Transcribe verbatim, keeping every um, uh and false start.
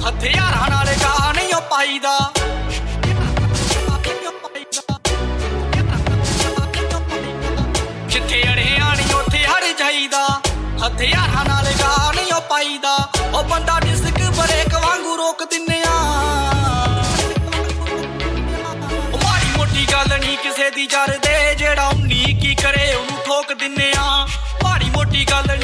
ਹਥਿਆਰਾਂ ਨਾਲ ਗਾ ਨਹੀਂ ਉਹ ਪਾਈਦਾ ਜਿੱਥੇ ਅੜਿਆ ਨੀ ਉੱਥੇ ਹਰ ਜਾਈਦਾ ਹਥਿਆਰਾਂ ਨਾਲ ਗਾ ਨਹੀਂ ਉਹ ਪਾਈਦਾ ਉਹ ਬੰਦਾ ਡਿਸਕ ਬ੍ਰੇਕ ਵਾਂਗੂ ਰੋਕ ਦਿੰਨੇ ਆ ਉਹ ਮਾੜੀ ਮੋਟੀ ਗੱਲ ਨੀ ਕਿਸੇ ਦੀ ਜਰਦੇ ਜਿਹੜਾ ਉਨੀ ਕੀ ਕਰੇ ਉਹਨੂੰ ਠੋਕ ਦਿੰਨੇ ਆ ਮਾੜੀ ਮੋਟੀ ਗੱਲ ਨੀ